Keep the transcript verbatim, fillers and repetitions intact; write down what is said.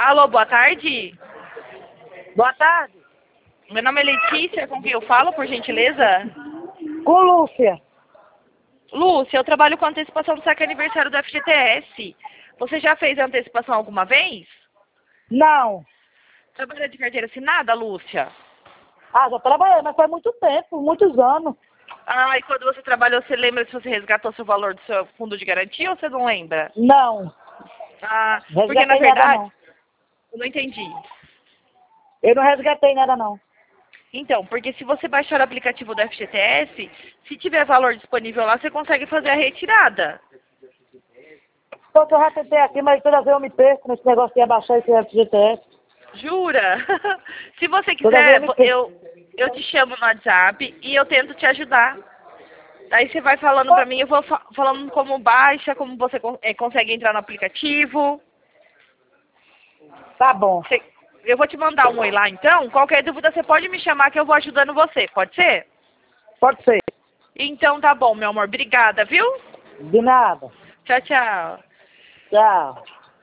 Alô, boa tarde. Boa tarde. Meu nome é Letícia, com quem eu falo, por gentileza? Com Lúcia. Lúcia, eu trabalho com antecipação do saque aniversário do F G T S. Você já fez a antecipação alguma vez? Não. Trabalha de carteira assinada, Lúcia? Ah, já trabalhei, mas faz muito tempo, muitos anos. Ah, e quando você trabalhou, você lembra se você resgatou seu valor do seu fundo de garantia ou você não lembra? Não. Ah, porque na Resgatei nada, verdade, não. eu não entendi. Eu não resgatei nada, não. Então, porque se você baixar o aplicativo do F G T S, se tiver valor disponível lá, você consegue fazer a retirada. Só que eu já tentei aqui, mas toda vez eu me perco nesse negócio de abaixar esse F G T S. Jura? Se você Toda vez quiser, eu me perco. eu, eu te chamo no WhatsApp e eu tento te ajudar. Aí você vai falando pra mim, eu vou fa falando como baixa, como você con é, consegue entrar no aplicativo. Tá bom. Você, eu vou te mandar um oi lá então. Qualquer dúvida você pode me chamar que eu vou ajudando você, pode ser? Pode ser. Então tá bom, meu amor. Obrigada, viu? De nada. Tchau, tchau. Tchau.